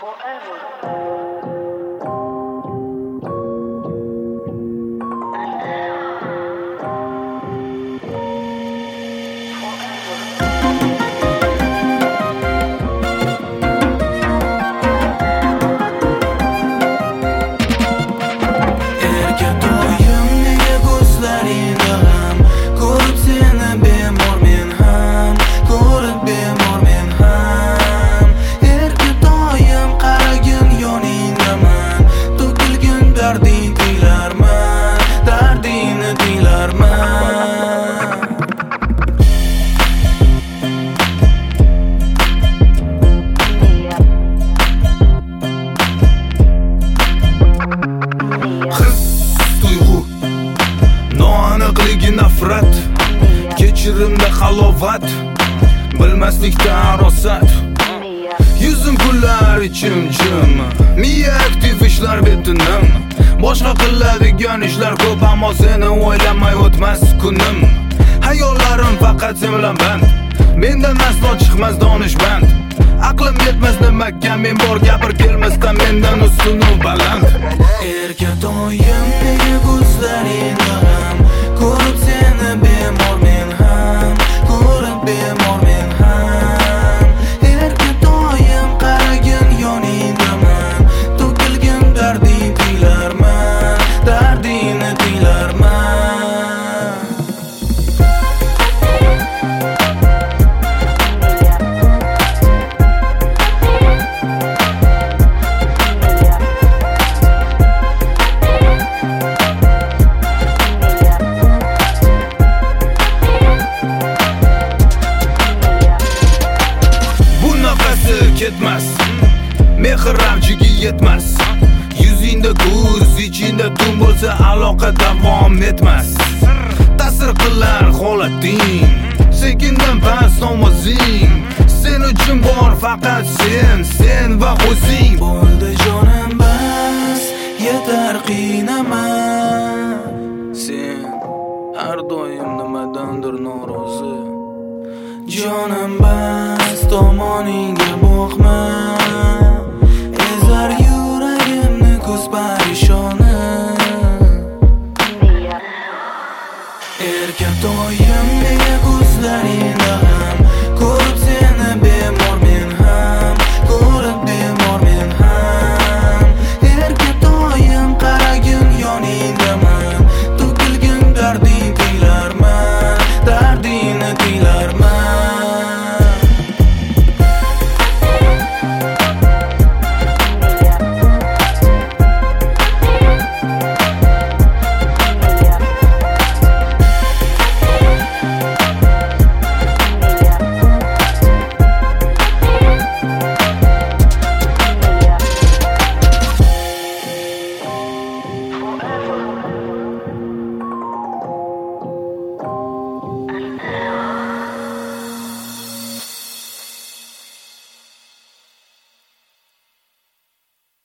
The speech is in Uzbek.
Nafrat, kechirimda halovat, bilmaslikda arosat. Yuzim kullar ichim jim, miya aktiv ishlar betinim. Boshqa qiladigan ishlar ko'p, ammo seni o'ylamay o'tmas kunim. Hayollarim faqat sen bilan band, mendan aslo chiqmas donishmand. Aqlim yetmas nimaga men bor, gapir kelmasdan mendan ustun u baland. Erkatoyim nega ko'zlaring g'am, ko'rib seni bemor men ham, ko'rib bemor men ham. Erkatoyim qaragin yoningdaman, to'kilgan darding tinglarman, dardingni tinglarman. Ketmas, mehr ramchiga yetmas. Yuzingda ko'z, ichingda tun bo'lsa aloqa davom etmas. Ta'sir qilar holating, sekindan past ovozing. Sen uchun bor faqat sen va o'zing. Bo'ldi jonim bas, yetar qiynama. Sen har doim nimadandir norozi. Jonim bas, tomoningga boqma.